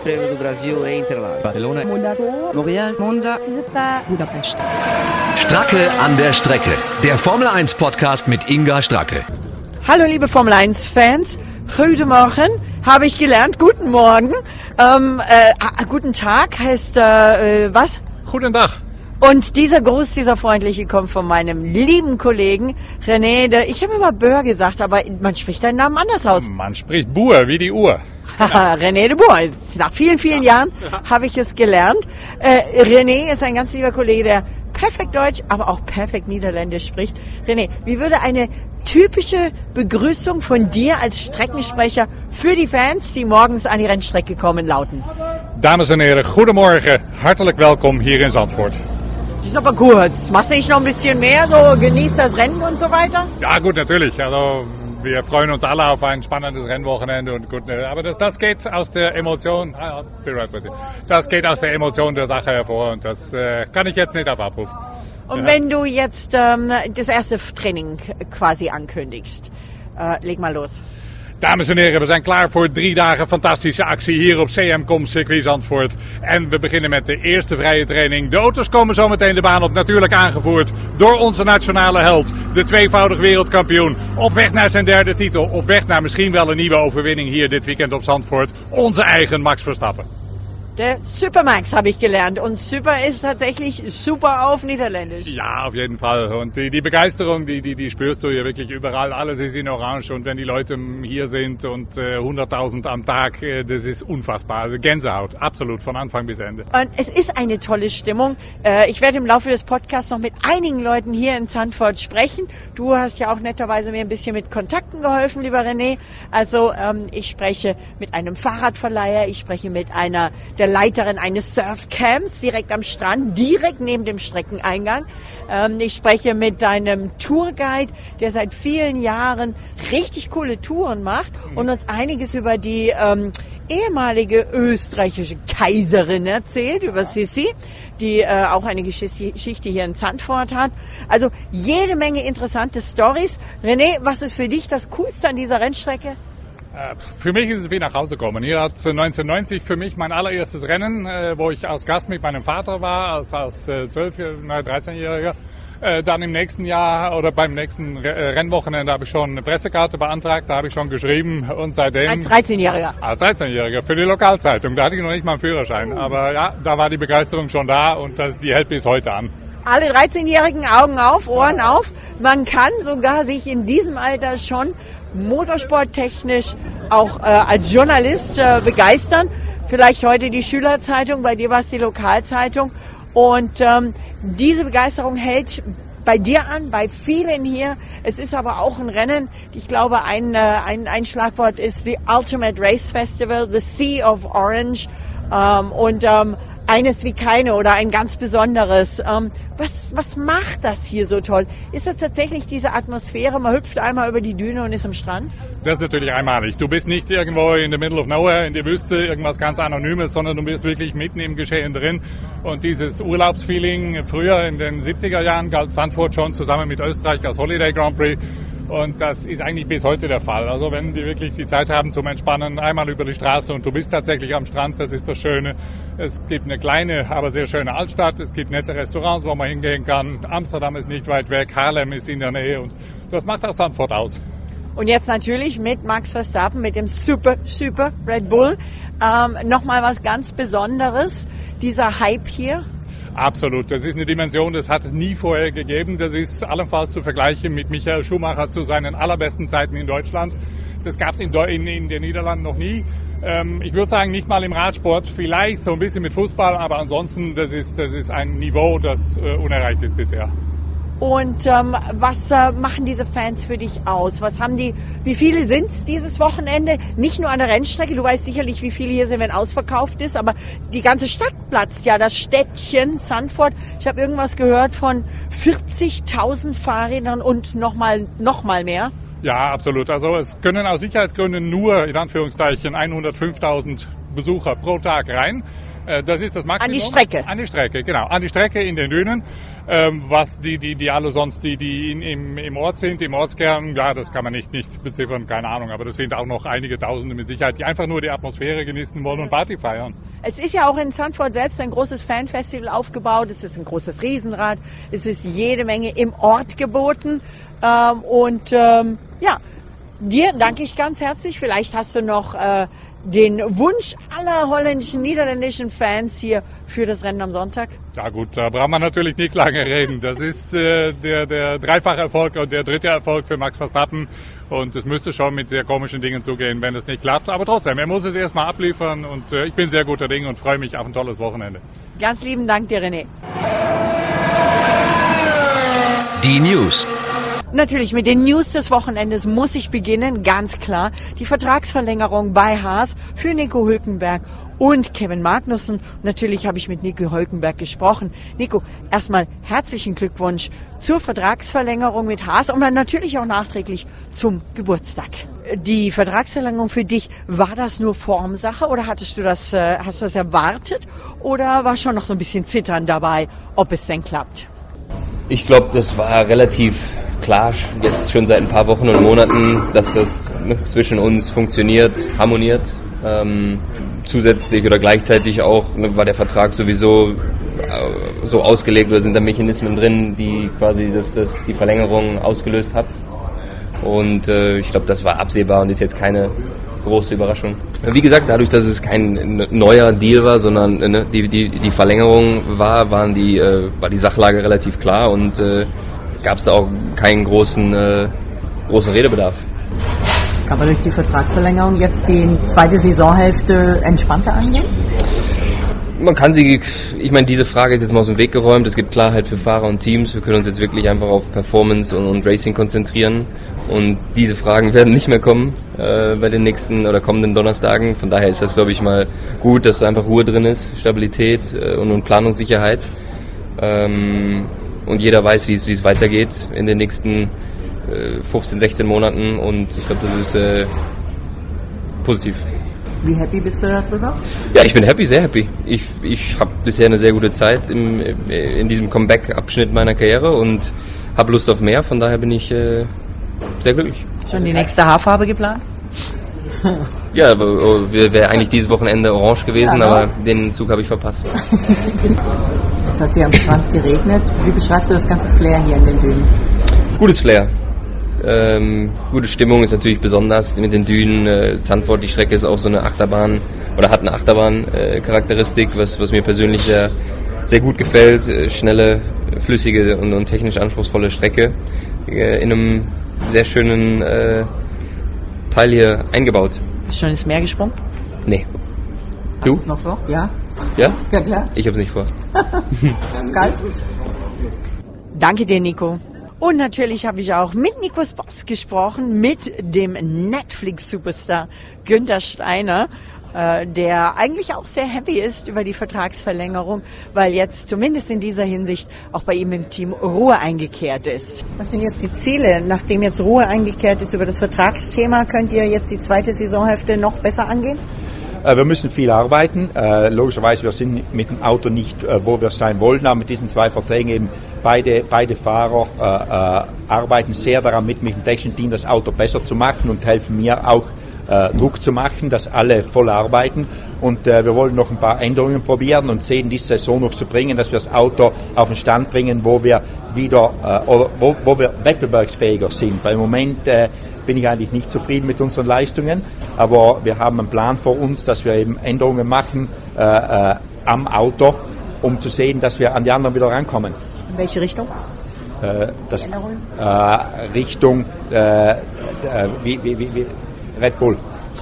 Prêmio do Brasil em Interlagos. Barcelona, Montreal, Monza, Budapest. Stracke an der Strecke. Der Formel 1 Podcast mit Inga Stracke. Hallo liebe Formel 1 Fans. Heute Morgen habe ich gelernt, guten Morgen. Guten Tag heißt was? Guten Tag. Und dieser Gruß, dieser freundliche, kommt von meinem lieben Kollegen René. Ich habe immer Böhr gesagt, aber man spricht deinen Namen anders aus. Man spricht Buhr, wie die Uhr. René de Boer. Nach vielen, vielen Jahren habe ich es gelernt. René ist ein ganz lieber Kollege, der perfekt Deutsch, aber auch perfekt Niederländisch spricht. René, wie würde eine typische Begrüßung von dir als Streckensprecher für die Fans, die morgens an die Rennstrecke kommen, lauten? Dames en heren, goedemorgen. Hartelijk welkom hier in Zandvoort. Das ist aber kurz. Machst du nicht noch ein bisschen mehr, so genießt das Rennen und so weiter? Ja gut, natürlich. Also wir freuen uns alle auf ein spannendes Rennwochenende und gut, aber das geht aus der Emotion. Das geht aus der Emotion der Sache hervor und das kann ich jetzt nicht auf Abruf. Und wenn du jetzt das erste Training quasi ankündigst, leg mal los. Dames en heren, we zijn klaar voor 3 dagen fantastische actie hier op CM.com Circuit Zandvoort. En we beginnen met de eerste vrije training. De auto's komen zo meteen de baan op, natuurlijk aangevoerd door onze nationale held. De tweevoudig wereldkampioen. Op weg naar zijn 3e titel. Op weg naar misschien wel een nieuwe overwinning hier dit weekend op Zandvoort. Onze eigen Max Verstappen. Der Supermax habe ich gelernt und Super ist tatsächlich super auf Niederländisch. Ja, auf jeden Fall. Und die Begeisterung, die spürst du hier wirklich überall. Alles ist in Orange und wenn die Leute hier sind und 100.000 am Tag, das ist unfassbar. Also Gänsehaut, absolut, von Anfang bis Ende. Und es ist eine tolle Stimmung. Ich werde im Laufe des Podcasts noch mit einigen Leuten hier in Zandvoort sprechen. Du hast ja auch netterweise mir ein bisschen mit Kontakten geholfen, lieber René. Also ich spreche mit einem Fahrradverleiher, ich spreche mit einer der Leiterin eines Surfcamps direkt am Strand, direkt neben dem Streckeneingang. Ich spreche mit einem Tourguide, der seit vielen Jahren richtig coole Touren macht und uns einiges über die ehemalige österreichische Kaiserin erzählt, über Sissi, die auch eine Geschichte hier in Zandvoort hat. Also jede Menge interessante Stories. René, was ist für dich das Coolste an dieser Rennstrecke? Für mich ist es wie nach Hause kommen. Hier hat 1990 für mich mein allererstes Rennen, wo ich als Gast mit meinem Vater war, als 13-Jähriger. Dann im nächsten Jahr oder beim nächsten Rennwochenende habe ich schon eine Pressekarte beantragt, da habe ich schon geschrieben und seitdem... Als 13-Jähriger? Als 13-Jähriger für die Lokalzeitung, da hatte ich noch nicht mal einen Führerschein. Aber ja, da war die Begeisterung schon da und die hält bis heute an. Alle 13-Jährigen Augen auf, Ohren auf. Man kann sogar sich in diesem Alter schon motorsporttechnisch auch als Journalist begeistern. Vielleicht heute die Schülerzeitung, bei dir war es die Lokalzeitung. Und diese Begeisterung hält bei dir an, bei vielen hier. Es ist aber auch ein Rennen. Ich glaube, ein Schlagwort ist the Ultimate Race Festival, the Sea of Orange. Eines wie keine oder ein ganz besonderes. Was macht das hier so toll? Ist das tatsächlich diese Atmosphäre? Man hüpft einmal über die Düne und ist am Strand? Das ist natürlich einmalig. Du bist nicht irgendwo in the middle of nowhere, in der Wüste, irgendwas ganz Anonymes, sondern du bist wirklich mitten im Geschehen drin. Und dieses Urlaubsfeeling, früher in den 70er Jahren galt Zandvoort schon zusammen mit Österreich als Holiday Grand Prix. Und das ist eigentlich bis heute der Fall. Also wenn wir wirklich die Zeit haben zum Entspannen, einmal über die Straße und du bist tatsächlich am Strand, das ist das Schöne. Es gibt eine kleine, aber sehr schöne Altstadt. Es gibt nette Restaurants, wo man hingehen kann. Amsterdam ist nicht weit weg, Haarlem ist in der Nähe und das macht auch Zandvoort aus. Und jetzt natürlich mit Max Verstappen, mit dem Super Red Bull. Nochmal was ganz Besonderes, dieser Hype hier. Absolut, das ist eine Dimension, das hat es nie vorher gegeben. Das ist allenfalls zu vergleichen mit Michael Schumacher zu seinen allerbesten Zeiten in Deutschland. Das gab es in den Niederlanden noch nie. Ich würde sagen, nicht mal im Radsport, vielleicht so ein bisschen mit Fußball, aber ansonsten, das ist ein Niveau, das unerreicht ist bisher. Und was machen diese Fans für dich aus? Wie viele sind es dieses Wochenende? Nicht nur an der Rennstrecke, du weißt sicherlich, wie viele hier sind, wenn ausverkauft ist, aber die ganze Stadt platzt ja, das Städtchen Zandvoort. Ich habe irgendwas gehört von 40.000 Fahrrädern und noch mal mehr. Ja, absolut. Also es können aus Sicherheitsgründen nur, in Anführungszeichen, 105.000 Besucher pro Tag rein. Das ist das Maximum. An die Strecke. An die Strecke, genau. An die Strecke in den Dünen. Was die alle sonst, die im Ort sind, im Ortskern, ja, das kann man nicht beziffern, keine Ahnung. Aber das sind auch noch einige Tausende mit Sicherheit, die einfach nur die Atmosphäre genießen wollen und Party feiern. Es ist ja auch in Zandvoort selbst ein großes Fanfestival aufgebaut. Es ist ein großes Riesenrad. Es ist jede Menge im Ort geboten. Dir danke ich ganz herzlich. Vielleicht hast du noch den Wunsch aller holländischen, niederländischen Fans hier für das Rennen am Sonntag? Ja gut, da braucht man natürlich nicht lange reden. Das ist der dreifache Erfolg und der dritte Erfolg für Max Verstappen. Und es müsste schon mit sehr komischen Dingen zugehen, wenn es nicht klappt. Aber trotzdem, er muss es erstmal abliefern. Und ich bin sehr guter Dinge und freue mich auf ein tolles Wochenende. Ganz lieben Dank dir, René. Die News. Natürlich, mit den News des Wochenendes muss ich beginnen, ganz klar. Die Vertragsverlängerung bei Haas für Nico Hülkenberg und Kevin Magnussen. Natürlich habe ich mit Nico Hülkenberg gesprochen. Nico, erstmal herzlichen Glückwunsch zur Vertragsverlängerung mit Haas und dann natürlich auch nachträglich zum Geburtstag. Die Vertragsverlängerung für dich, war das nur Formsache oder hast du das erwartet oder war schon noch so ein bisschen Zittern dabei, ob es denn klappt? Ich glaube, das war relativ klar, jetzt schon seit ein paar Wochen und Monaten, dass das zwischen uns funktioniert, harmoniert. Zusätzlich oder gleichzeitig auch war der Vertrag sowieso so ausgelegt oder sind da Mechanismen drin, die quasi die Verlängerung ausgelöst hat. Und ich glaube, das war absehbar und ist jetzt keine große Überraschung. Wie gesagt, dadurch, dass es kein neuer Deal war, sondern die Verlängerung war die Sachlage relativ klar und gab es da auch keinen großen Redebedarf. Kann man durch die Vertragsverlängerung jetzt die zweite Saisonhälfte entspannter angehen? Man kann diese Frage ist jetzt mal aus dem Weg geräumt. Es gibt Klarheit für Fahrer und Teams. Wir können uns jetzt wirklich einfach auf Performance und Racing konzentrieren. Und diese Fragen werden nicht mehr kommen bei den nächsten oder kommenden Donnerstagen. Von daher ist das, glaube ich, mal gut, dass da einfach Ruhe drin ist, Stabilität und Planungssicherheit. Und jeder weiß, wie es weitergeht in den nächsten 15, 16 Monaten. Und ich glaube, das ist positiv. Wie happy bist du darüber? Ja, ich bin happy, sehr happy. Ich habe bisher eine sehr gute Zeit in diesem Comeback-Abschnitt meiner Karriere und habe Lust auf mehr. Von daher bin ich sehr glücklich. Schon die nächste Haarfarbe geplant? Ja, wäre eigentlich dieses Wochenende orange gewesen, ja, aber den Zug habe ich verpasst. Jetzt hat es hier am Strand geregnet. Wie beschreibst du das ganze Flair hier in den Dünen? Gutes Flair. Gute Stimmung ist natürlich besonders mit den Dünen. Zandvoort, die Strecke ist auch so eine Achterbahn oder hat eine Achterbahn-Charakteristik, was mir persönlich sehr, sehr gut gefällt. Schnelle, flüssige und technisch anspruchsvolle Strecke in einem sehr schönen Teil hier eingebaut. Bist du schon ins Meer gesprungen? Nee. Du? Hast du es noch vor? Ja. Ja? Ja, klar. Ich habe es nicht vor. Ist kalt? Danke dir, Nico. Und natürlich habe ich auch mit Nikos Boss gesprochen, mit dem Netflix-Superstar Günther Steiner, der eigentlich auch sehr happy ist über die Vertragsverlängerung, weil jetzt zumindest in dieser Hinsicht auch bei ihm im Team Ruhe eingekehrt ist. Was sind jetzt die Ziele? Nachdem jetzt Ruhe eingekehrt ist über das Vertragsthema, könnt ihr jetzt die zweite Saisonhälfte noch besser angehen? Wir müssen viel arbeiten. Logischerweise, wir sind mit dem Auto nicht, wo wir sein wollen, aber mit diesen zwei Verträgen eben beide Fahrer arbeiten sehr daran mit dem technischen Team das Auto besser zu machen und helfen mir auch Druck zu machen, dass alle voll arbeiten. Und wir wollen noch ein paar Änderungen probieren und sehen, diese Saison noch zu bringen, dass wir das Auto auf den Stand bringen, wo wir wieder wo wir wettbewerbsfähiger sind. Weil im Moment bin ich eigentlich nicht zufrieden mit unseren Leistungen, aber wir haben einen Plan vor uns, dass wir eben Änderungen machen am Auto, um zu sehen, dass wir an die anderen wieder rankommen. In welche Richtung? Richtung wie Red Bull.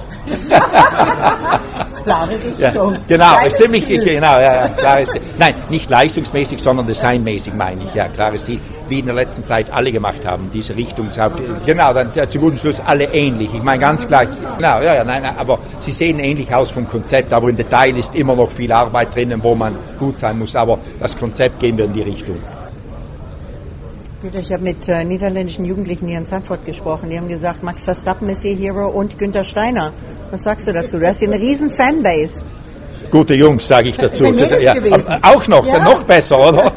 Klare Richtung. Ja, genau, ist ziemlich genau. Ja, klar ist, nein, nicht leistungsmäßig, sondern designmäßig meine ich. Ja, klar ist die, wie in der letzten Zeit alle gemacht haben, diese Richtung. Genau, dann zu gutem Schluss alle ähnlich. Ich meine ganz gleich. Genau, nein, aber sie sehen ähnlich aus vom Konzept, aber im Detail ist immer noch viel Arbeit drinnen, wo man gut sein muss. Aber das Konzept gehen wir in die Richtung. Ich habe mit niederländischen Jugendlichen hier in Zandvoort gesprochen. Die haben gesagt, Max Verstappen ist ihr Hero und Günther Steiner. Was sagst du dazu? Du hast hier eine riesen Fanbase. Gute Jungs, sage ich dazu. Ja, auch noch, ja. Noch besser, oder?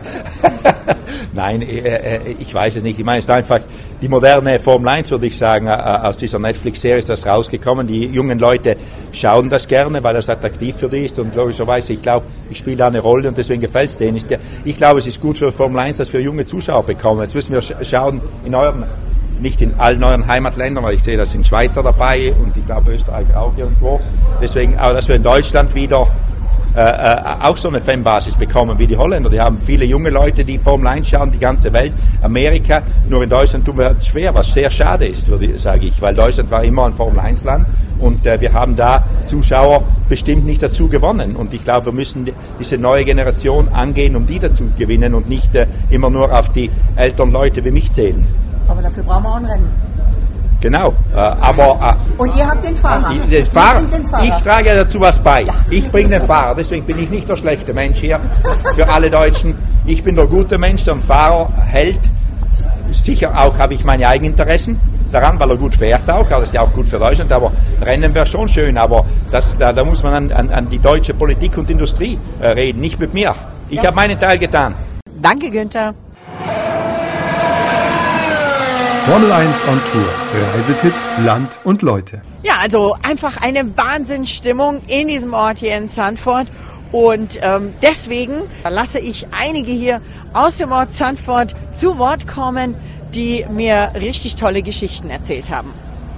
Nein, ich weiß es nicht. Ich meine, es ist einfach die moderne Formel 1, würde ich sagen, aus dieser Netflix-Serie ist das rausgekommen. Die jungen Leute schauen das gerne, weil das attraktiv für die ist und logischerweise, ich glaube, ich spiele da eine Rolle und deswegen gefällt es denen. Ich glaube, es ist gut für Formel 1, dass wir junge Zuschauer bekommen. Jetzt müssen wir schauen, nicht in allen euren Heimatländern, weil ich sehe, da sind Schweizer dabei und ich glaube Österreich auch irgendwo. Deswegen, aber dass wir in Deutschland wieder auch so eine Fanbasis bekommen wie die Holländer. Die haben viele junge Leute, die Formel 1 schauen, die ganze Welt, Amerika. Nur in Deutschland tun wir es schwer, was sehr schade ist, sage ich, weil Deutschland war immer ein Formel 1 Land und wir haben da Zuschauer bestimmt nicht dazu gewonnen. Und ich glaube, wir müssen diese neue Generation angehen, um die dazu zu gewinnen und nicht immer nur auf die älteren Leute wie mich zählen. Aber dafür brauchen wir auch ein Rennen. Genau, und ihr habt den Fahrer. Ich trage dazu was bei. Ja. Ich bringe den Fahrer, deswegen bin ich nicht der schlechte Mensch hier für alle Deutschen. Ich bin der gute Mensch, der den Fahrer hält. Sicher auch habe ich meine Eigeninteressen daran, weil er gut fährt auch. Das ist ja auch gut für Deutschland, aber Rennen wäre schon schön. Aber da muss man an die deutsche Politik und Industrie reden, nicht mit mir. Ich habe meinen Teil getan. Danke, Günther. Formel 1 on Tour. Reisetipps, Land und Leute. Ja, also einfach eine Wahnsinnsstimmung in diesem Ort hier in Zandvoort. Und deswegen lasse ich einige hier aus dem Ort Zandvoort zu Wort kommen, die mir richtig tolle Geschichten erzählt haben.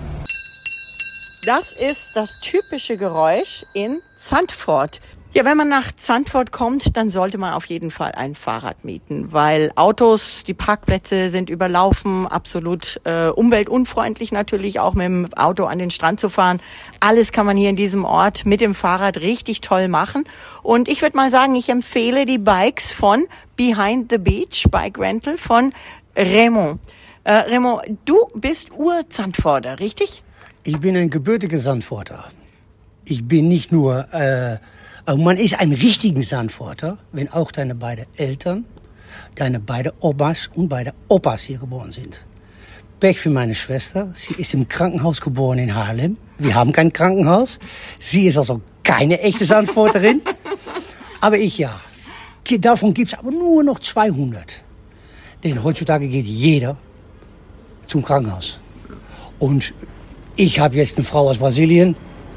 Das ist das typische Geräusch in Zandvoort. Ja, wenn man nach Zandvoort kommt, dann sollte man auf jeden Fall ein Fahrrad mieten, weil Autos, die Parkplätze sind überlaufen, absolut umweltunfreundlich natürlich, auch mit dem Auto an den Strand zu fahren. Alles kann man hier in diesem Ort mit dem Fahrrad richtig toll machen. Und ich würde mal sagen, ich empfehle die Bikes von Behind the Beach Bike Rental von Raymond. Raymond, du bist Ur-Zandvoorter, richtig? Ich bin ein gebürtiger Zandvoorter. Ich bin nicht nur... man ist ein richtiger Zandvoorter, wenn auch deine beiden Eltern, deine beiden Omas und beide Opas hier geboren sind. Pech für meine Schwester, sie ist im Krankenhaus geboren in Haarlem. Wir haben kein Krankenhaus. Sie ist also keine echte Zandvoorterin. Aber ich ja. Davon gibt's aber nur noch 200. Denn heutzutage geht jeder zum Krankenhaus. Und ich habe jetzt eine Frau aus Brasilien.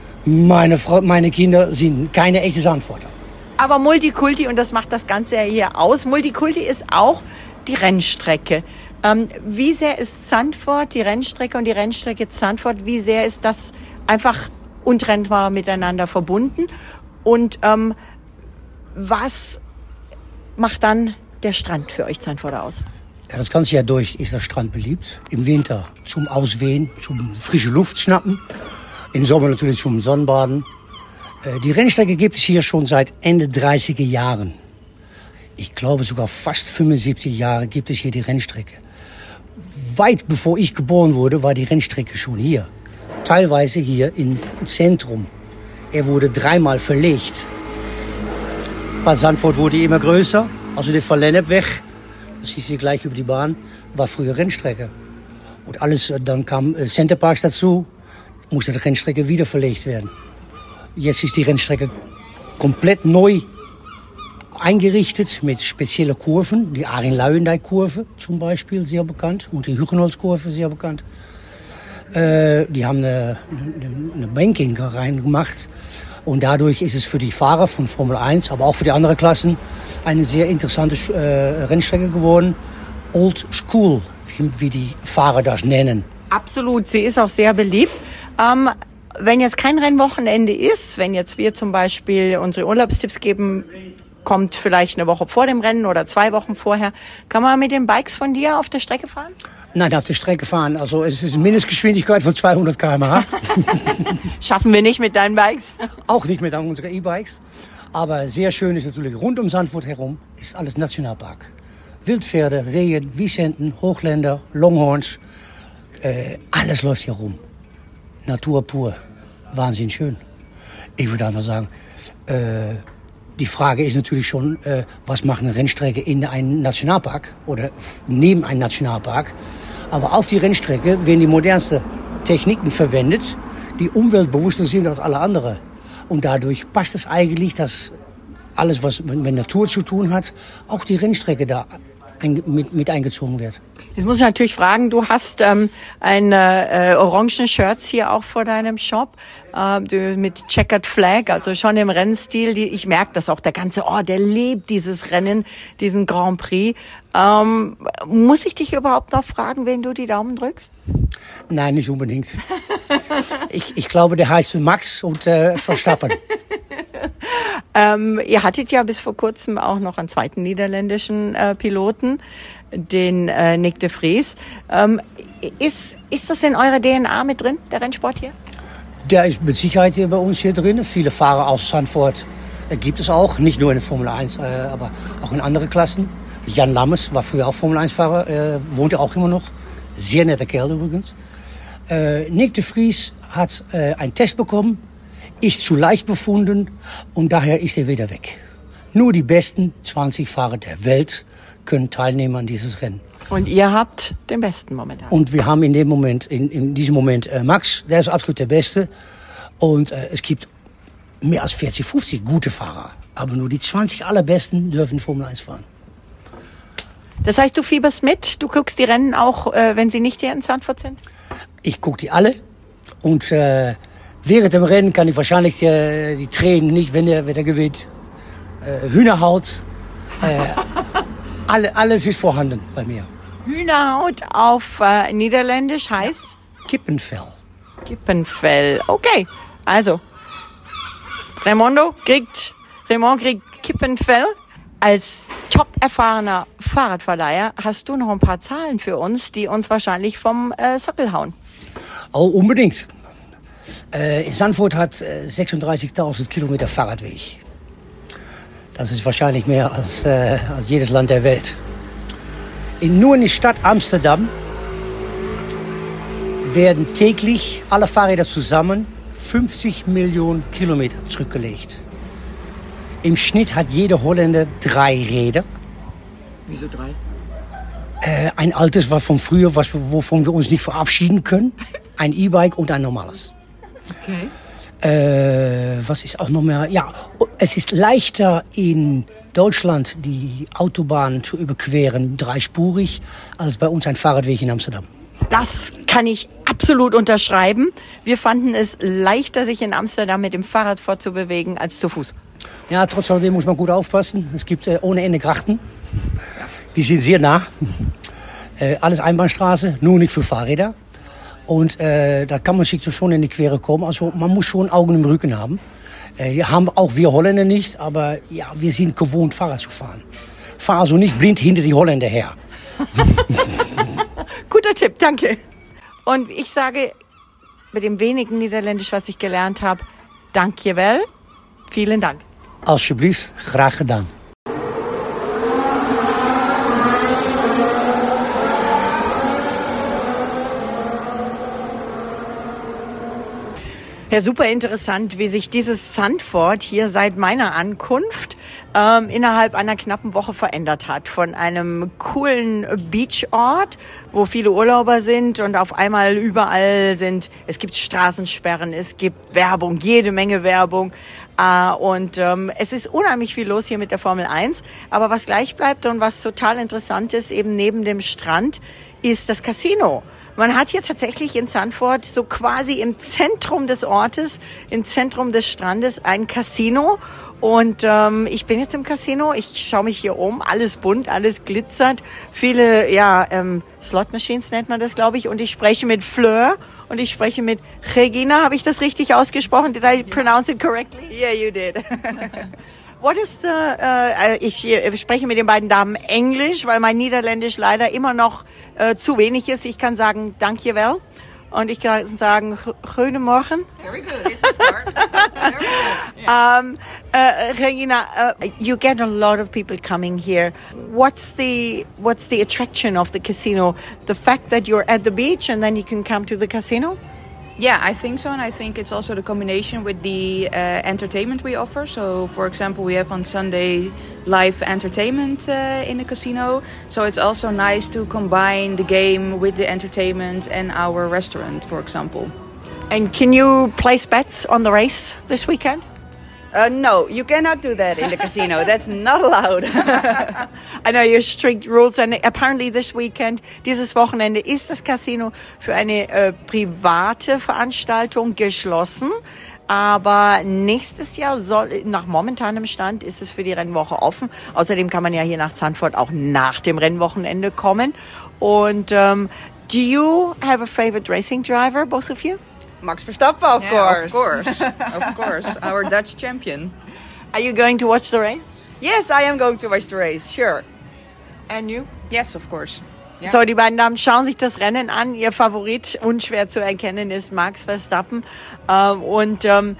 Meine Kinder sind keine echte Zandvoorter. Aber Multikulti, und das macht das Ganze ja hier aus, Multikulti ist auch die Rennstrecke. Wie sehr ist Zandvoort, die Rennstrecke und die Rennstrecke Zandvoort, wie sehr ist das einfach untrennbar miteinander verbunden? Und was macht dann der Strand für euch Zandvoorter aus? Ja, das ganze Jahr durch ist der Strand beliebt. Im Winter zum Auswehen, zum frische Luft schnappen. Im Sommer natürlich zum Sonnenbaden. Die Rennstrecke gibt es hier schon seit Ende 30er Jahren. Ich glaube sogar fast 75 Jahre gibt es hier die Rennstrecke. Weit bevor ich geboren wurde, war die Rennstrecke schon hier. Teilweise hier im Zentrum. Er wurde 3-mal verlegt. Bad Zandvoort wurde immer größer. Also der Verlennepweg, das ist hier gleich über die Bahn, war früher Rennstrecke. Und alles, dann kam Centerparks dazu. Musste die Rennstrecke wieder verlegt werden. Jetzt ist die Rennstrecke komplett neu eingerichtet mit speziellen Kurven. Die Arin-Luijendijk-Kurve zum Beispiel, sehr bekannt. Und die Hugenholz-Kurve, sehr bekannt. Die haben eine Banking reingemacht. Und dadurch ist es für die Fahrer von Formel 1, aber auch für die anderen Klassen, eine sehr interessante Rennstrecke geworden. Old School, wie die Fahrer das nennen. Absolut, sie ist auch sehr beliebt. Wenn jetzt kein Rennwochenende ist, wenn jetzt wir zum Beispiel unsere Urlaubstipps geben, kommt vielleicht eine Woche vor dem Rennen oder 2 Wochen vorher, kann man mit den Bikes von dir auf der Strecke fahren? Nein, auf der Strecke fahren. Also es ist eine Mindestgeschwindigkeit von 200 km/h. Schaffen wir nicht mit deinen Bikes? Auch nicht mit unseren E-Bikes. Aber sehr schön ist natürlich rund um Zandvoort herum, ist alles Nationalpark. Wildpferde, Rehen, Wisenten, Hochländer, Longhorns. Alles läuft hier rum. Natur pur. Wahnsinnig schön. Ich würde einfach sagen, die Frage ist natürlich schon, was macht eine Rennstrecke in einem Nationalpark oder neben einem Nationalpark. Aber auf die Rennstrecke werden die modernsten Techniken verwendet, die umweltbewusster sind als alle anderen. Und dadurch passt es eigentlich, dass alles, was mit Natur zu tun hat, auch die Rennstrecke da mit eingezogen wird. Jetzt muss ich natürlich fragen, du hast orangen Shirts hier auch vor deinem Shop mit Checkered Flag, also schon im Rennstil. Ich merke das auch, der ganze Ort, der lebt dieses Rennen, diesen Grand Prix. Muss ich dich überhaupt noch fragen, wen du die Daumen drückst? Nein, nicht unbedingt. Ich glaube, der heißt Max und Verstappen. Ihr hattet ja bis vor kurzem auch noch einen zweiten niederländischen Piloten, den Nick de Vries. Ist das in eurer DNA mit drin, der Rennsport hier? Der ist mit Sicherheit hier bei uns hier drin. Viele Fahrer aus Zandvoort gibt es auch, nicht nur in der Formel 1, aber auch in anderen Klassen. Jan Lammers war früher auch Formel 1-Fahrer, wohnt ja auch immer noch. Sehr netter Kerl übrigens. Nick de Vries hat einen Test bekommen, ist zu leicht befunden und daher ist er wieder weg. Nur die besten 20 Fahrer der Welt können teilnehmen an dieses Rennen. Und ihr habt den besten momentan. Und wir haben in diesem Moment Max, der ist absolut der Beste. Und es gibt mehr als 40, 50 gute Fahrer. Aber nur die 20 allerbesten dürfen Formel 1 fahren. Das heißt, du fieberst mit? Du guckst die Rennen auch, wenn sie nicht hier in Zandvoort sind? Ich gucke die alle. Und während dem Rennen kann ich wahrscheinlich die Tränen nicht, wenn der gewinnt. Hühnerhaut. Alles ist vorhanden bei mir. Hühnerhaut auf Niederländisch heißt? Kippenfell. Kippenfell. Okay, also Raymond kriegt Kippenfell. Als top erfahrener Fahrradverleiher hast du noch ein paar Zahlen für uns, die uns wahrscheinlich vom Sockel hauen. Oh, unbedingt. Zandvoort hat 36.000 Kilometer Fahrradweg. Das ist wahrscheinlich mehr als jedes Land der Welt. Nur in der Stadt Amsterdam werden täglich alle Fahrräder zusammen 50 Millionen Kilometer zurückgelegt. Im Schnitt hat jeder Holländer 3 Räder. Wieso 3? Ein altes war von früher, wovon wir uns nicht verabschieden können. Ein E-Bike und ein normales. Okay. Was ist auch noch mehr? Ja, es ist leichter in Deutschland die Autobahn zu überqueren, 3-spurig, als bei uns ein Fahrradweg in Amsterdam. Das kann ich absolut unterschreiben. Wir fanden es leichter, sich in Amsterdam mit dem Fahrrad fortzubewegen, als zu Fuß. Ja, trotz alledem muss man gut aufpassen. Es gibt ohne Ende Grachten. Die sind sehr nah. Alles Einbahnstraße, nur nicht für Fahrräder. Und da kann man sich schon in die Quere kommen. Also man muss schon Augen im Rücken haben. Haben auch wir Holländer nicht, aber ja, wir sind gewohnt, Fahrrad zu fahren. Fahr also nicht blind hinter die Holländer her. Guter Tipp, danke. Und ich sage mit dem wenigen Niederländisch, was ich gelernt habe, dankjewel, vielen Dank. Alsjeblieft, graag gedaan. Ja, super interessant, wie sich dieses Zandvoort hier seit meiner Ankunft innerhalb einer knappen Woche verändert hat. Von einem coolen Beachort, wo viele Urlauber sind und auf einmal überall es gibt Straßensperren, es gibt Werbung, jede Menge Werbung. Und es ist unheimlich viel los hier mit der Formel 1. Aber was gleich bleibt und was total interessant ist, eben neben dem Strand, ist das Casino. Man hat hier tatsächlich in Zandvoort so quasi im Zentrum des Ortes, im Zentrum des Strandes ein Casino. Und ich bin jetzt im Casino, ich schaue mich hier um, alles bunt, alles glitzert. Viele, Slot Machines nennt man das, glaube ich. Und ich spreche mit Fleur und ich spreche mit Regina. Habe ich das richtig ausgesprochen? Did I pronounce it correctly? Yeah, you did. What is ich spreche mit den beiden Damen Englisch, weil mein Niederländisch leider immer noch zu wenig ist. Ich kann sagen, dankjewel. Und ich kann sagen, goedemorgen. Very good. It's a start. Very good. Regina, you get a lot of people coming here. What's the attraction of the casino? The fact that you're at the beach and then you can come to the casino? Yeah, I think so, and I think it's also the combination with the entertainment we offer. So, for example, we have on Sunday live entertainment in the casino. So it's also nice to combine the game with the entertainment and our restaurant, for example. And can you place bets on the race this weekend? No, you cannot do that in the casino. That's not allowed. I know your strict rules, and apparently dieses Wochenende ist das Casino für eine private Veranstaltung geschlossen. Aber nächstes Jahr nach momentanem Stand ist es für die Rennwoche offen. Außerdem kann man ja hier nach Zandvoort auch nach dem Rennwochenende kommen. Und do you have a favorite racing driver, both of you? Max Verstappen, of course. Of course, our Dutch champion. Are you going to watch the race? Yes, I am going to watch the race, sure. And you? Yes, of course. Yeah. So, die beiden Damen schauen sich das Rennen an. Ihr Favorit, unschwer zu erkennen, ist Max Verstappen. When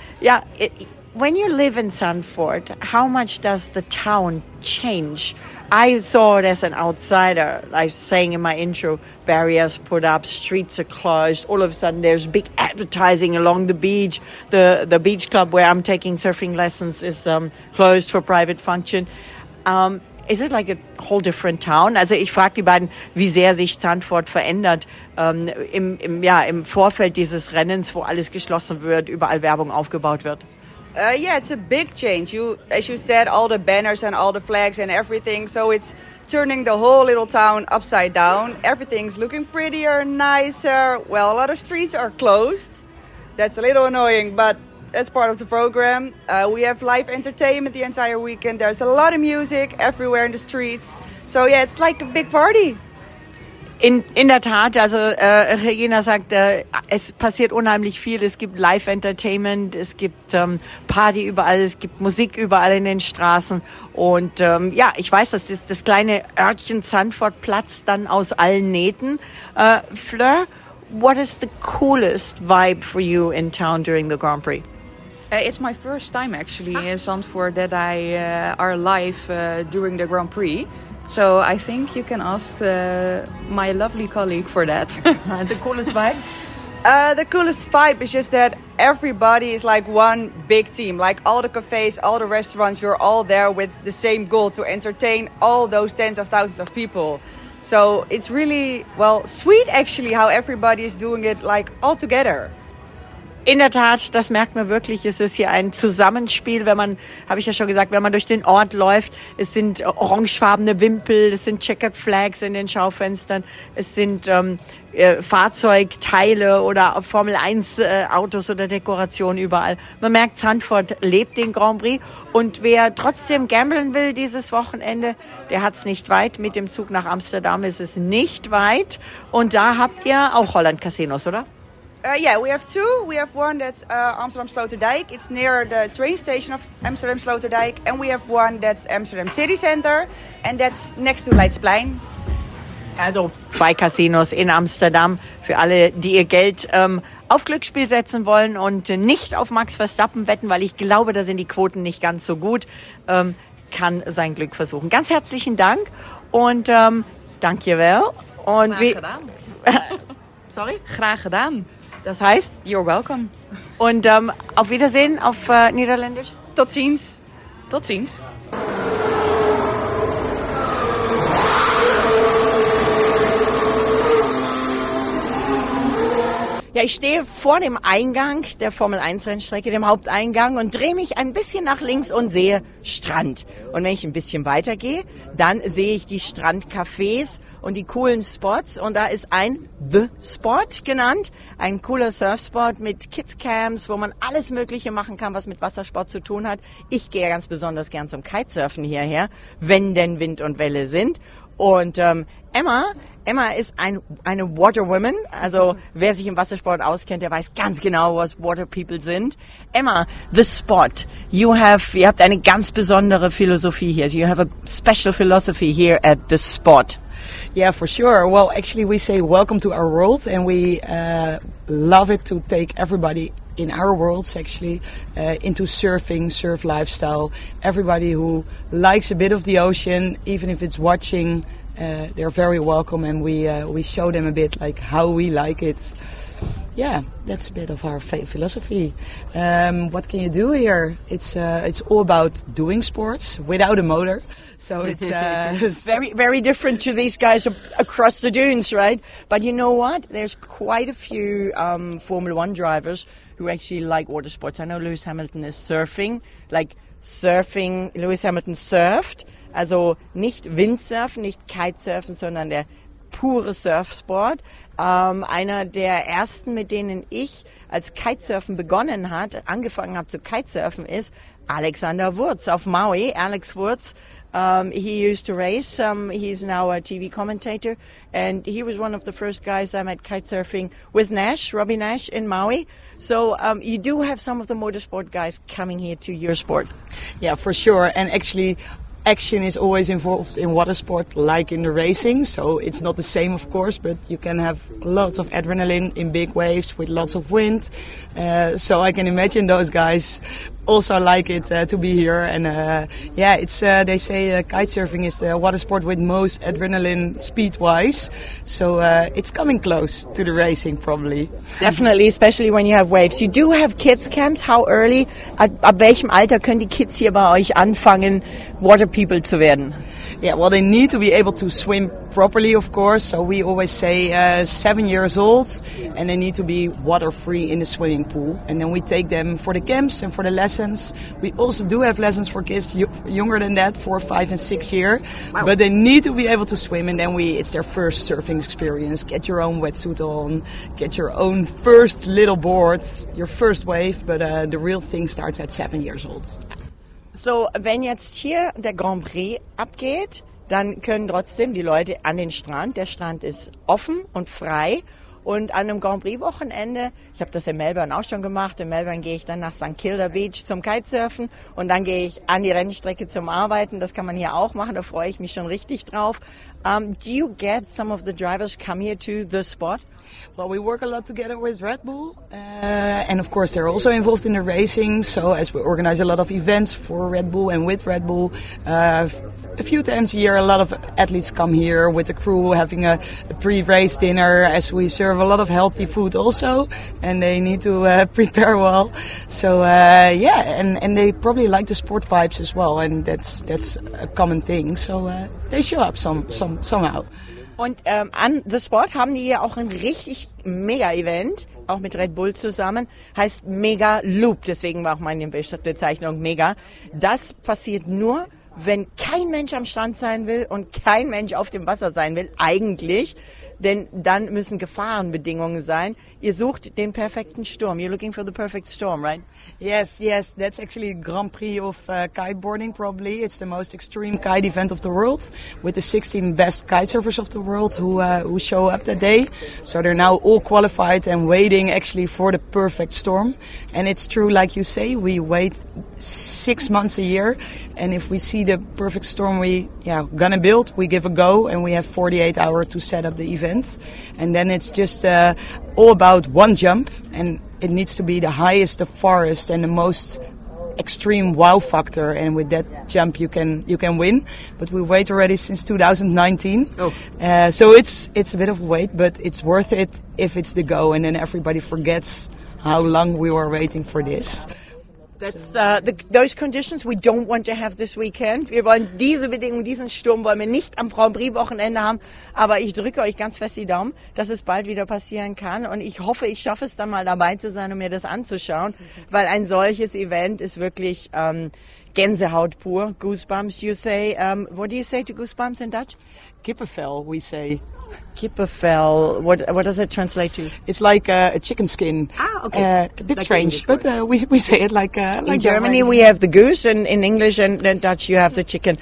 you live in Zandvoort, how much does the town change? I saw it as an outsider, like saying in my intro, barriers put up, streets are closed. All of a sudden, there's big advertising along the beach. The beach club where I'm taking surfing lessons is closed for private function. Is it like a whole different town? Also ich frage die beiden, wie sehr sich Zandvoort verändert im Vorfeld dieses Rennens, wo alles geschlossen wird, überall Werbung aufgebaut wird. Yeah, it's a big change. As you said, all the banners and all the flags and everything. So it's turning the whole little town upside down. Everything's looking prettier, nicer. Well, a lot of streets are closed. That's a little annoying, but that's part of the program. We have live entertainment the entire weekend. There's a lot of music everywhere in the streets. So yeah, it's like a big party. In der Tat, also Regina sagt, es passiert unheimlich viel. Es gibt Live-Entertainment, es gibt Party überall, es gibt Musik überall in den Straßen. Und ich weiß, dass das kleine Örtchen Zandvoort platzt dann aus allen Nähten. Fleur, what is the coolest vibe for you in town during the Grand Prix? It's my first time actually in Zandvoort that I are live during the Grand Prix. So I think you can ask my lovely colleague for that. The coolest vibe? The coolest vibe is just that everybody is like one big team. Like all the cafes, all the restaurants, you're all there with the same goal to entertain all those tens of thousands of people. So it's really, sweet actually how everybody is doing it like all together. In der Tat, das merkt man wirklich. Es ist hier ein Zusammenspiel, habe ich ja schon gesagt, wenn man durch den Ort läuft. Es sind orangefarbene Wimpel, es sind Checkered Flags in den Schaufenstern, es sind Fahrzeugteile oder Formel 1 Autos oder Dekorationen überall. Man merkt, Zandvoort lebt den Grand Prix. Und wer trotzdem gamblen will dieses Wochenende, der hat's nicht weit. Mit dem Zug nach Amsterdam ist es nicht weit. Und da habt ihr auch Holland Casinos, oder? Yeah, we have two. We have one that's Amsterdam Sloterdijk. It's near the train station of Amsterdam Sloterdijk. And we have one that's Amsterdam City Center. And that's next to Leidsplein. Also 2 Casinos in Amsterdam für alle, die ihr Geld auf Glücksspiel setzen wollen und nicht auf Max Verstappen wetten, weil ich glaube, da sind die Quoten nicht ganz so gut. Kann sein Glück versuchen. Ganz herzlichen Dank und dankjewel. Und graag gedaan. Sorry? Graag gedaan. Das heißt? You're welcome. Und auf Wiedersehen auf Niederländisch. Tot ziens. Tot ziens. Ja, ich stehe vor dem Eingang der Formel-1-Rennstrecke, dem Haupteingang, und drehe mich ein bisschen nach links und sehe Strand. Und wenn ich ein bisschen weitergehe, dann sehe ich die Strandcafés und die coolen Spots. Und da ist ein The Spot genannt, ein cooler Surfspot mit Kidscamps, wo man alles Mögliche machen kann, was mit Wassersport zu tun hat. Ich gehe ganz besonders gern zum Kitesurfen hierher, wenn denn Wind und Welle sind. Und Emma ist eine Waterwoman, also wer sich im Wassersport auskennt, der weiß ganz genau, was Water People sind. Emma, The Spot, ihr habt eine ganz besondere Philosophie hier. You have a special philosophy here at The Spot. Yeah, for sure. Well, actually we say welcome to our world, and we love it to take everybody in our worlds actually into surfing, surf lifestyle. Everybody who likes a bit of the ocean, even if it's watching, they're very welcome, and we show them a bit like how we like it. Yeah, that's a bit of our philosophy. What can you do here? It's all about doing sports without a motor. So it's very, very different to these guys across the dunes, right? But you know what? There's quite a few Formula One drivers who actually like water sports. I know Lewis Hamilton is surfing. Lewis Hamilton surft. Also nicht Windsurfen, nicht Kitesurfen, sondern der pure Surfsport. Einer der ersten, mit denen ich als Kitesurfen angefangen habe zu Kitesurfen, ist Alexander Wurz auf Maui. Alex Wurz, he used to race. He's now a TV commentator, and he was one of the first guys I met kitesurfing with Robbie Nash in Maui. So you do have some of the motorsport guys coming here to your sport. Yeah, for sure. And actually, action is always involved in water sport, like in the racing. So it's not the same, of course, but you can have lots of adrenaline in big waves with lots of wind. So I can imagine those guys also like it to be here. And it's they say kitesurfing is the water sport with most adrenaline speed-wise. So it's coming close to the racing, probably. Definitely, especially when you have waves. You do have kids camps. How early? Ab welchem Alter können die Kids hier bei euch anfangen, water people zu werden? Yeah, well, they need to be able to swim properly, of course. So we always say 7 years old, and they need to be water-free in the swimming pool. And then we take them for the camps and for the lessons. We also do have lessons for kids younger than that, 4, 5, and 6 years. Wow. But they need to be able to swim, and then it's their first surfing experience. Get your own wetsuit on, get your own first little board, your first wave. But the real thing starts at 7 years old. So, wenn jetzt hier der Grand Prix abgeht, dann können trotzdem die Leute an den Strand. Der Strand ist offen und frei. Und an einem Grand Prix Wochenende, ich habe das in Melbourne auch schon gemacht, in Melbourne gehe ich dann nach St. Kilda Beach zum Kitesurfen und dann gehe ich an die Rennstrecke zum Arbeiten. Das kann man hier auch machen, da freue ich mich schon richtig drauf. Do you get some of the drivers come here to the spot? Well, we work a lot together with Red Bull, and of course they're also involved in the racing. So as we organize a lot of events for Red Bull and with Red Bull, a few times a year a lot of athletes come here with the crew having a pre-race dinner, as we serve a lot of healthy food also, and they need to prepare well. So and they probably like the sport vibes as well, and that's a common thing. So they show up somehow. Und an The Spot haben die hier auch ein richtig Mega-Event, auch mit Red Bull zusammen, heißt Mega Loop, deswegen war auch meine Bezeichnung Mega. Das passiert nur, wenn kein Mensch am Strand sein will und kein Mensch auf dem Wasser sein will, eigentlich, denn dann müssen Gefahrenbedingungen sein. Ihr sucht den perfekten Sturm. You're looking for the perfect storm, right? Yes, that's actually Grand Prix of kiteboarding probably. It's the most extreme kite event of the world with the 16 best kitesurfers of the world who show up that day. So they're now all qualified and waiting actually for the perfect storm. And it's true, like you say, we wait 6 months a year, and if we see the perfect storm gonna build, we give a go, and we have 48 hours to set up the event. And then it's just all about one jump, and it needs to be the highest, the farthest, and the most extreme wow factor, and with that jump you can win. But we wait already since 2019. So it's a bit of a wait, but it's worth it if it's the go, and then everybody forgets how long we were waiting for this. That's those conditions we don't want to have this weekend. Wir wollen diese Bedingungen, diesen Sturm wollen wir nicht am Grand Prix Wochenende haben. Aber ich drücke euch ganz fest die Daumen, dass es bald wieder passieren kann. Und ich hoffe, ich schaffe es dann mal dabei zu sein, um mir das anzuschauen. Weil ein solches Event ist wirklich Gänsehaut pur. Goosebumps, you say. What do you say to goosebumps in Dutch? Kippenvel, we say. Kippenvel. What does it translate to? It's like a chicken skin. Ah, okay. A bit like strange, but we say it like in Germany we have the goose, and in English and in Dutch you have the chicken.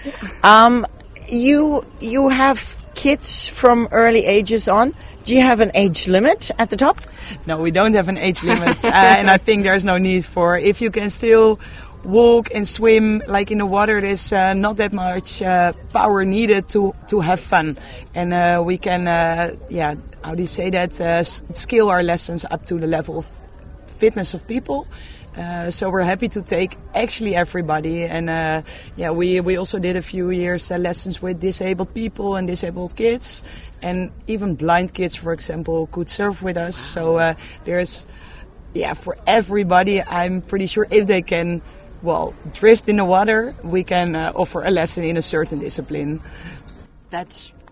You have kids from early ages on. Do you have an age limit at the top? No, we don't have an age limit, and I think there's no need for. If you can still walk and swim like in the water, there's not that much power needed to have fun, and we can how do you say that, scale our lessons up to the level of fitness of people. So we're happy to take actually everybody, and we also did a few years lessons with disabled people and disabled kids, and even blind kids, for example, could surf with us. So there's for everybody. I'm pretty sure if they can drift in the water, we can offer a lesson in a certain discipline. That's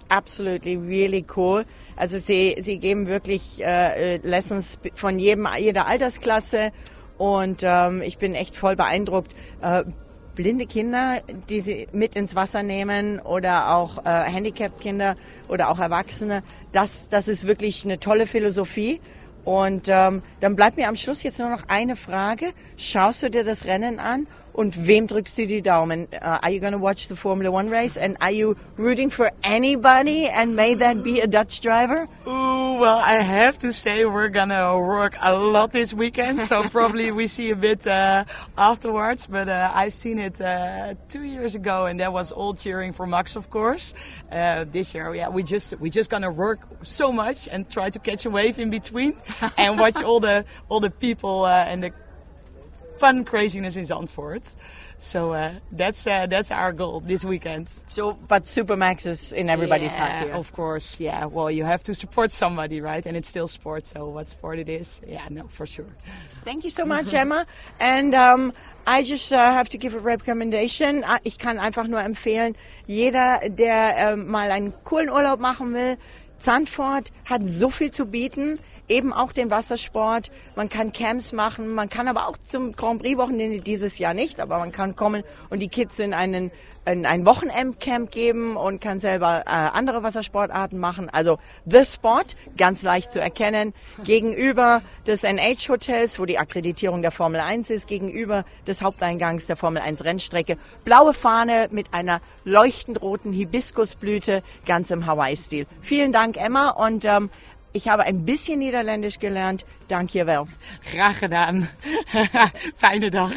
absolutely really cool. Also sie geben wirklich Lessons von jeder Altersklasse und ich bin echt voll beeindruckt. Blinde Kinder, die sie mit ins Wasser nehmen oder auch handicapped Kinder oder auch Erwachsene, das ist wirklich eine tolle Philosophie. Und dann bleibt mir am Schluss jetzt nur noch eine Frage. Schaust du dir das Rennen an und wem drückst du die Daumen? Are you going to watch the Formula One race and are you rooting for anybody and may that be a Dutch driver? Ooh, well, I have to say we're gonna work a lot this weekend, so probably we see a bit afterwards. But I've seen it 2 years ago, and that was all cheering for Max, of course. This year, yeah, we just gonna work so much and try to catch a wave in between and watch all the people and the fun craziness in Zandvoort. So that's our goal this weekend. So, but Supermax is in everybody's heart here. Of course, yeah. Well, you have to support somebody, right? And it's still sport, so what sport it is, yeah, no, for sure. Thank you so much, Emma. And I just have to give a recommendation. Ich kann einfach nur empfehlen, jeder, der mal einen coolen Urlaub machen will, Zandvoort hat so viel zu bieten. Eben auch den Wassersport, man kann Camps machen, man kann aber auch zum Grand Prix Wochenende dieses Jahr nicht, aber man kann kommen und die Kids in ein Wochenendcamp geben und kann selber andere Wassersportarten machen. Also The Spot, ganz leicht zu erkennen, gegenüber des NH Hotels, wo die Akkreditierung der Formel 1 ist, gegenüber des Haupteingangs der Formel 1 Rennstrecke. Blaue Fahne mit einer leuchtend roten Hibiskusblüte, ganz im Hawaii-Stil. Vielen Dank, Emma, und ich habe ein bisschen Niederländisch gelernt. Dank je wel. Graag gedaan. Fijne Dag.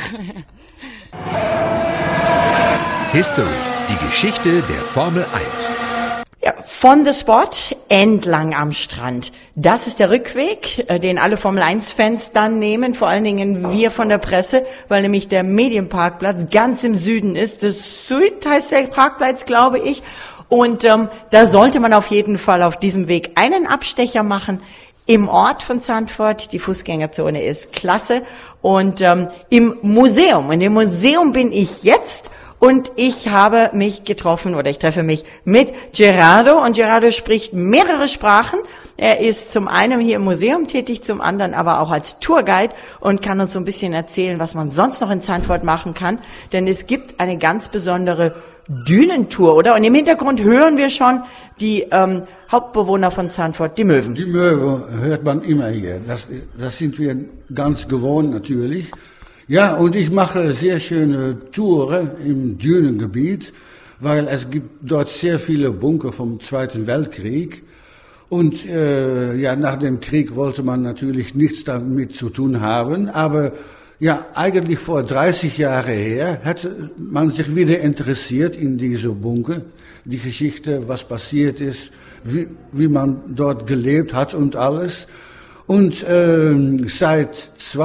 History, die Geschichte der Formel 1. Ja, von The Spot entlang am Strand. Das ist der Rückweg, den alle Formel 1-Fans dann nehmen, vor allen Dingen wir von der Presse, weil nämlich der Medienparkplatz ganz im Süden ist. Das Süd heißt der Parkplatz, glaube ich. Und da sollte man auf jeden Fall auf diesem Weg einen Abstecher machen im Ort von Zandvoort. Die Fußgängerzone ist klasse. Und in dem Museum bin ich jetzt. Und ich habe mich getroffen oder ich treffe mich mit Gerardo. Und Gerardo spricht mehrere Sprachen. Er ist zum einen hier im Museum tätig, zum anderen aber auch als Tourguide und kann uns so ein bisschen erzählen, was man sonst noch in Zandvoort machen kann. Denn es gibt eine ganz besondere Dünentour, oder? Und im Hintergrund hören wir schon die Hauptbewohner von Zandvoort, die Möwen. Die Möwen hört man immer hier. Das sind wir ganz gewohnt natürlich. Ja, und ich mache sehr schöne Touren im Dünengebiet, weil es gibt dort sehr viele Bunker vom Zweiten Weltkrieg. Und nach dem Krieg wollte man natürlich nichts damit zu tun haben, aber ja, eigentlich vor 30 Jahren her hätte man sich wieder interessiert in diese Bunker, die Geschichte, was passiert ist, wie man dort gelebt hat und alles. Und seit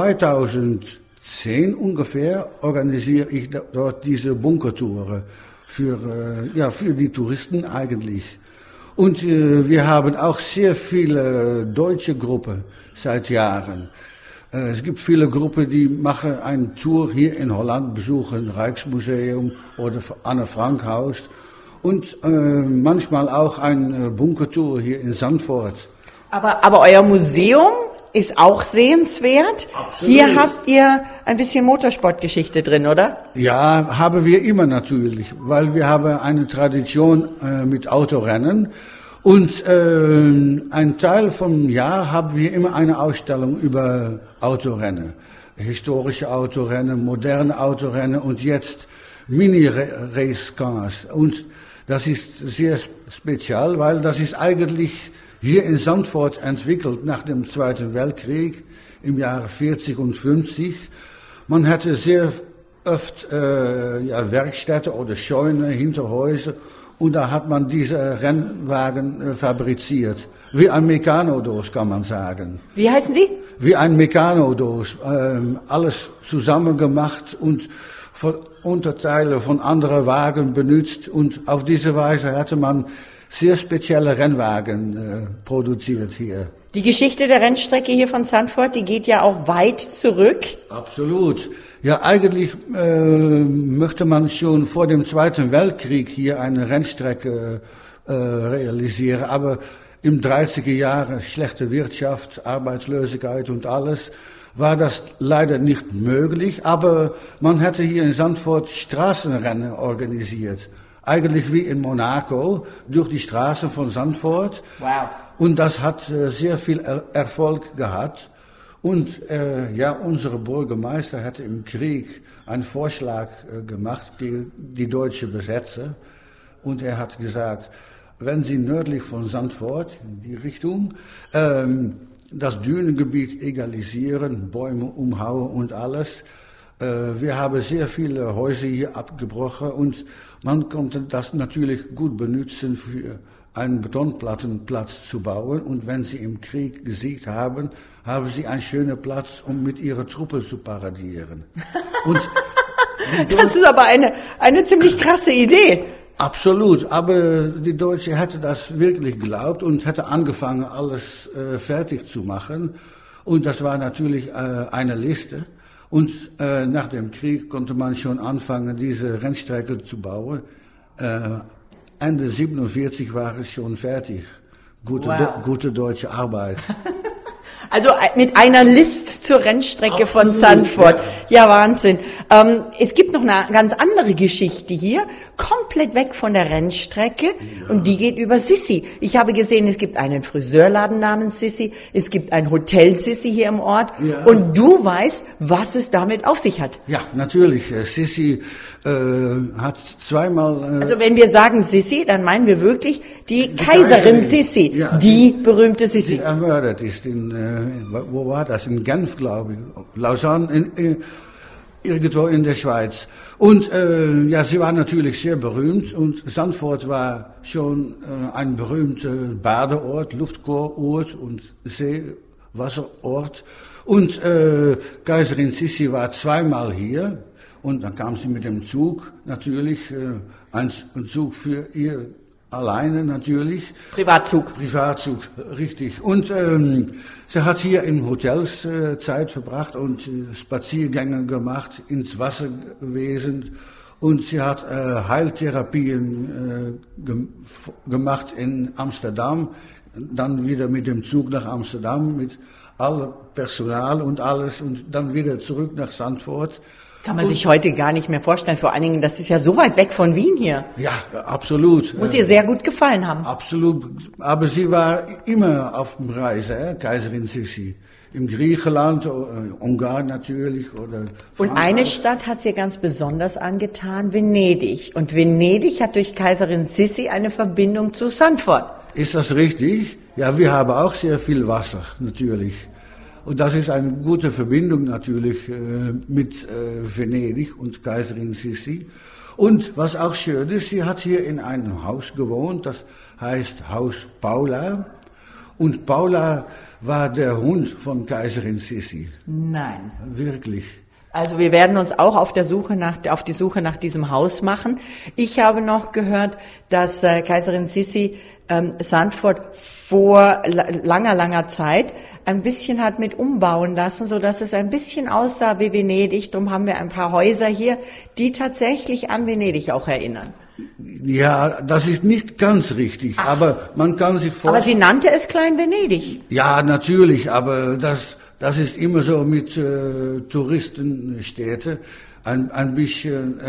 2010 ungefähr organisiere ich dort diese Bunkertouren für die Touristen eigentlich. Und wir haben auch sehr viele deutsche Gruppen seit Jahren. Es gibt viele Gruppen, die machen eine Tour hier in Holland, besuchen Rijksmuseum oder Anne Frank Haus und manchmal auch eine Bunkertour hier in Zandvoort. Aber euer Museum ist auch sehenswert. Absolut. Hier habt ihr ein bisschen Motorsportgeschichte drin, oder? Ja, haben wir immer natürlich, weil wir haben eine Tradition mit Autorennen. Und ein Teil vom Jahr haben wir immer eine Ausstellung über Autorennen. Historische Autorennen, moderne Autorennen und jetzt Mini-Racecars. Und das ist sehr speziell, weil das ist eigentlich hier in Zandvoort entwickelt nach dem Zweiten Weltkrieg im Jahre 40 und 50. Man hatte sehr oft Werkstätten oder Scheunen, Hinterhäuser. Und da hat man diese Rennwagen fabriziert. Wie ein Meccano-Dos, kann man sagen. Wie heißen die? Wie ein Meccano-Dos. Alles zusammen gemacht und Unterteile von anderen Wagen benutzt. Und auf diese Weise hatte man sehr spezielle Rennwagen produziert hier. Die Geschichte der Rennstrecke hier von Zandvoort, die geht ja auch weit zurück. Absolut. Ja, eigentlich möchte man schon vor dem Zweiten Weltkrieg hier eine Rennstrecke realisieren. Aber im 30er Jahren schlechte Wirtschaft, Arbeitslosigkeit und alles, war das leider nicht möglich. Aber man hätte hier in Zandvoort Straßenrennen organisiert. Eigentlich wie in Monaco, durch die Straßen von Zandvoort. Wow. Und das hat sehr viel Erfolg gehabt. Und unser Bürgermeister hatte im Krieg einen Vorschlag gemacht gegen die deutsche Besetzer. Und er hat gesagt, wenn Sie nördlich von Zandvoort, in die Richtung, das Dünengebiet egalisieren, Bäume umhauen und alles. Wir haben sehr viele Häuser hier abgebrochen und man konnte das natürlich gut benutzen für einen Betonplattenplatz zu bauen. Und wenn Sie im Krieg gesiegt haben, haben Sie einen schönen Platz, um mit Ihrer Truppe zu paradieren. Und das ist aber eine ziemlich krasse Idee. Absolut, aber die Deutsche hätte das wirklich geglaubt und hätte angefangen, alles fertig zu machen. Und das war natürlich eine Liste. Und nach dem Krieg konnte man schon anfangen, diese Rennstrecke zu bauen. Ende 47 war es schon fertig. Gute deutsche Arbeit. Also mit einer List zur Rennstrecke von Zandvoort. Ja, Wahnsinn. Es gibt noch eine ganz andere Geschichte hier, komplett weg von der Rennstrecke, und die geht über Sissi. Ich habe gesehen, es gibt einen Friseurladen namens Sissi, es gibt ein Hotel Sissi hier im Ort, und du weißt, was es damit auf sich hat. Ja, natürlich. Sissi hat zweimal... Also wenn wir sagen Sissi, dann meinen wir wirklich die Kaiserin Sissi, die berühmte Sissi. Die ermordet ist wo war das? In Genf, glaube ich. Lausanne, irgendwo in der Schweiz. Und sie war natürlich sehr berühmt, und Zandvoort war schon ein berühmter Badeort, Luftkurort und Seewasserort. Und Kaiserin Sissi war zweimal hier, und dann kam sie mit dem Zug, natürlich, ein Zug für ihr alleine natürlich. Privatzug, richtig. Und sie hat hier in Hotels Zeit verbracht und Spaziergänge gemacht, ins Wasser gewesen. Und sie hat Heiltherapien gemacht in Amsterdam, dann wieder mit dem Zug nach Amsterdam, mit allem Personal und alles, und dann wieder zurück nach Zandvoort. Kann man sich heute gar nicht mehr vorstellen. Vor allen Dingen, das ist ja so weit weg von Wien hier. Ja, absolut. Muss ihr sehr gut gefallen haben. Absolut. Aber sie war immer auf dem Reise, Kaiserin Sissi. Im Griechenland, Ungarn natürlich. Oder und eine Stadt hat sie ganz besonders angetan, Venedig. Und Venedig hat durch Kaiserin Sissi eine Verbindung zu Zandvoort. Ist das richtig? Ja, wir haben auch sehr viel Wasser, natürlich. Und das ist eine gute Verbindung natürlich mit Venedig und Kaiserin Sissi. Und was auch schön ist, sie hat hier in einem Haus gewohnt, das heißt Haus Paula. Und Paula war der Hund von Kaiserin Sissi. Nein. Wirklich. Also wir werden uns auch auf die Suche nach diesem Haus machen. Ich habe noch gehört, dass Kaiserin Sissi Zandvoort vor langer Zeit ein bisschen hat mit umbauen lassen, so dass es ein bisschen aussah wie Venedig. Drum haben wir ein paar Häuser hier, die tatsächlich an Venedig auch erinnern. Ja, das ist nicht ganz richtig, aber man kann sich vorstellen. Aber sie nannte es Klein Venedig. Ja, natürlich, aber das ist immer so mit Touristenstädten. Ein bisschen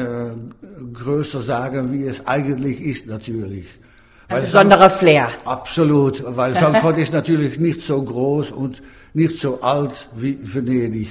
größer sagen, wie es eigentlich ist, natürlich. Ein besonderer Flair. Absolut, weil Zandvoort ist natürlich nicht so groß und nicht so alt wie Venedig.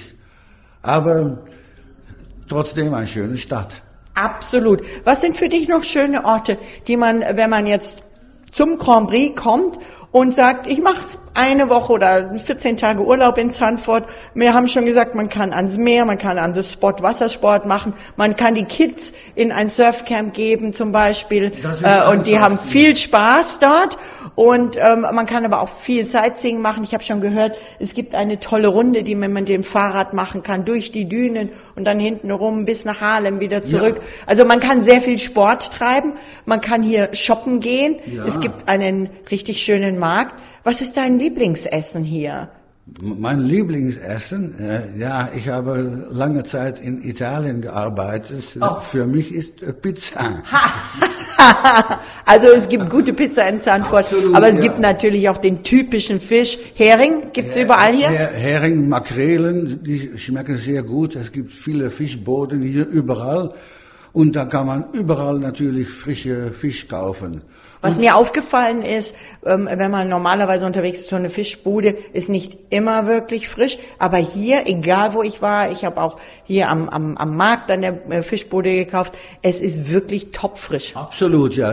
Aber trotzdem eine schöne Stadt. Absolut. Was sind für dich noch schöne Orte, die man, wenn man jetzt zum Grand Prix kommt und sagt, ich mache eine Woche oder 14 Tage Urlaub in Zandvoort. Wir haben schon gesagt, man kann ans Meer, man kann an das Spot Wassersport machen, man kann die Kids in ein Surfcamp geben zum Beispiel, und die haben viel Spaß dort. Und man kann aber auch viel Sightseeing machen. Ich habe schon gehört, es gibt eine tolle Runde, die man mit dem Fahrrad machen kann, durch die Dünen und dann hinten rum bis nach Haarlem wieder zurück. Ja. Also man kann sehr viel Sport treiben, man kann hier shoppen gehen. Ja. Es gibt einen richtig schönen Markt. Was ist dein Lieblingsessen hier? Mein Lieblingsessen? Ja, ich habe lange Zeit in Italien gearbeitet. Oh. Für mich ist Pizza. Ha! Also es gibt gute Pizza in Zandvoort, absolut, aber es gibt natürlich auch den typischen Fisch. Hering gibt's überall hier? Hering, Makrelen, die schmecken sehr gut. Es gibt viele Fischboden hier überall. Und da kann man überall natürlich frische Fisch kaufen. Was mir aufgefallen ist, wenn man normalerweise unterwegs ist, so eine Fischbude ist nicht immer wirklich frisch. Aber hier, egal wo ich war, ich habe auch hier am Markt an der Fischbude gekauft, es ist wirklich topfrisch. Absolut, ja.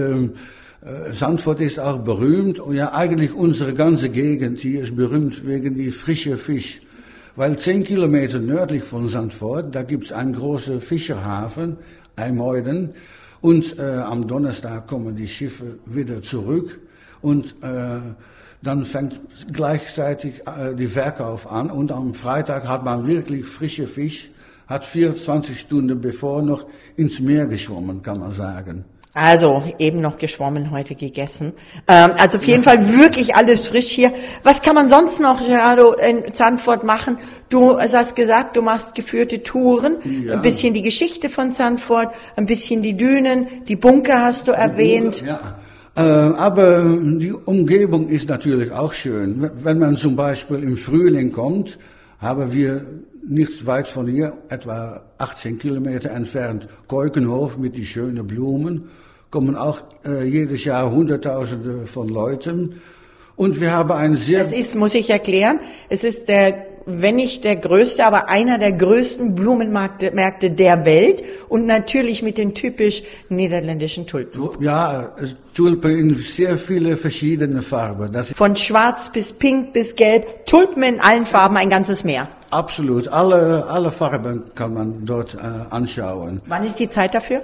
Zandvoort ist auch berühmt. Und ja, eigentlich unsere ganze Gegend hier ist berühmt wegen die frische Fisch. Weil 10 Kilometer nördlich von Zandvoort, da gibt's einen großen Fischerhafen, IJmuiden. Und am Donnerstag kommen die Schiffe wieder zurück. Und dann fängt gleichzeitig die Verkauf an. Und am Freitag hat man wirklich frische Fisch, hat 24 Stunden bevor noch ins Meer geschwommen, kann man sagen. Also eben noch geschwommen, heute gegessen. Also auf jeden Fall wirklich alles frisch hier. Was kann man sonst noch, Gerardo, in Zandvoort machen? Du hast gesagt, du machst geführte Touren, ja. Ein bisschen die Geschichte von Zandvoort, ein bisschen die Dünen, die Bunker hast du erwähnt. Ja. Aber die Umgebung ist natürlich auch schön. Wenn man zum Beispiel im Frühling kommt, haben wir nicht weit von hier, etwa 18 Kilometer entfernt, Keukenhof mit die schönen Blumen. Kommen auch jedes Jahr Hunderttausende von Leuten. Und wir haben einen sehr... Es ist, muss ich erklären, es ist wenn nicht der größte, aber einer der größten Blumenmärkte der Welt und natürlich mit den typisch niederländischen Tulpen. Ja, Tulpen in sehr viele verschiedene Farben. Von schwarz bis pink bis gelb, Tulpen in allen Farben, ein ganzes Meer. Absolut, alle Farben kann man dort anschauen. Wann ist die Zeit dafür?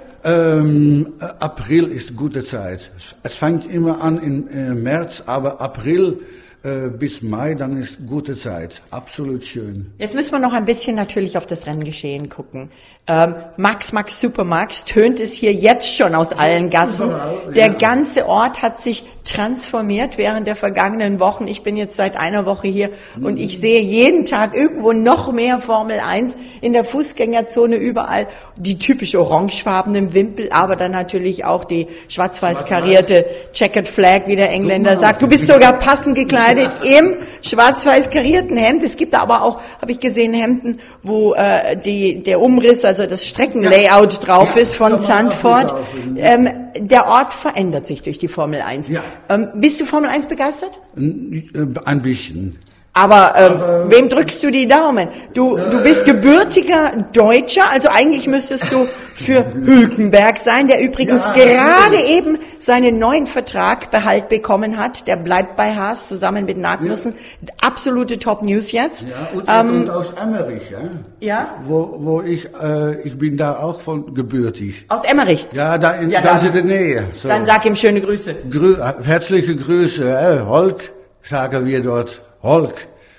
April ist gute Zeit. Es fängt immer an im März, aber April bis Mai, dann ist gute Zeit. Absolut schön. Jetzt müssen wir noch ein bisschen natürlich auf das Renngeschehen gucken. Max Supermax tönt es hier jetzt schon aus allen Gassen. Der ganze Ort hat sich transformiert während der vergangenen Wochen. Ich bin jetzt seit einer Woche hier und ich sehe jeden Tag irgendwo noch mehr Formel 1 in der Fußgängerzone überall. Die typisch orangefarbenen Wimpel, aber dann natürlich auch die schwarz-weiß karierte Checkered Flag, wie der Engländer sagt. Du bist sogar passend gekleidet im schwarz-weiß karierten Hemd. Es gibt aber auch, habe ich gesehen, Hemden, wo der Umriss, also das Streckenlayout drauf ist von Zandvoort. Der Ort verändert sich durch die Formel 1. Ja. Bist du Formel 1 begeistert? Ein bisschen. Aber wem drückst du die Daumen? Du bist gebürtiger Deutscher, also eigentlich müsstest du für Hülkenberg sein, der übrigens gerade eben seinen neuen Vertrag bekommen hat. Der bleibt bei Haas zusammen mit Magnussen. Ja. Absolute Top-News jetzt. Ja, und aus Emmerich, ja? Ja. Wo ich bin da auch von gebürtig. Aus Emmerich? Ja, da in der Nähe. So. Dann sag ihm schöne Grüße. Herzliche Grüße, Holk, sagen wir dort. Holk.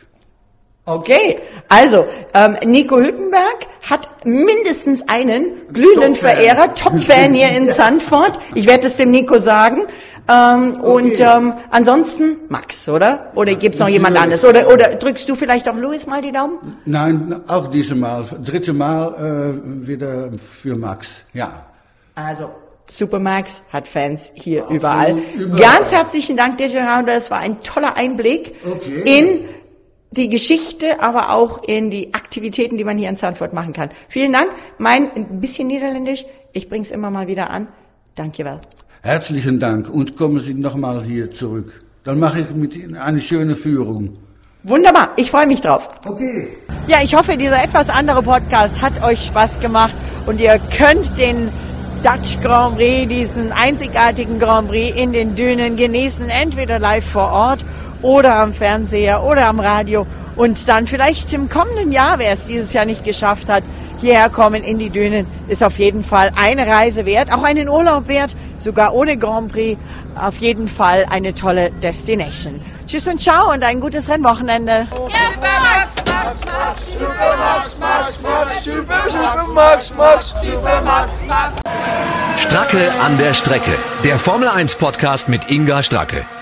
Okay, also Nico Hülkenberg hat mindestens einen glühenden Verehrer, Top-Fan hier in Zandvoort. Ich werde es dem Nico sagen. Und ansonsten Max, oder? Oder gibt's noch jemand anderes? Oder drückst du vielleicht auch Louis mal die Daumen? Nein, auch dieses Mal. Dritte Mal wieder für Max, ja. Also Supermax hat Fans hier überall. Ganz herzlichen Dank dir, Gerardo. Das war ein toller Einblick in die Geschichte, aber auch in die Aktivitäten, die man hier in Zandvoort machen kann. Vielen Dank. Ein bisschen Niederländisch, ich bring's immer mal wieder an. Dankjewel. Herzlichen Dank und kommen Sie nochmal hier zurück. Dann mache ich mit Ihnen eine schöne Führung. Wunderbar, ich freue mich drauf. Okay. Ja, ich hoffe, dieser etwas andere Podcast hat euch Spaß gemacht und ihr könnt den Dutch Grand Prix, diesen einzigartigen Grand Prix in den Dünen genießen, entweder live vor Ort oder am Fernseher oder am Radio und dann vielleicht im kommenden Jahr, wer es dieses Jahr nicht geschafft hat, hierher kommen in die Dünen, ist auf jeden Fall eine Reise wert, auch einen Urlaub wert, sogar ohne Grand Prix, auf jeden Fall eine tolle Destination. Tschüss und ciao und ein gutes Rennwochenende. Stracke an der Strecke. Der Formel 1 Podcast mit Inga Stracke.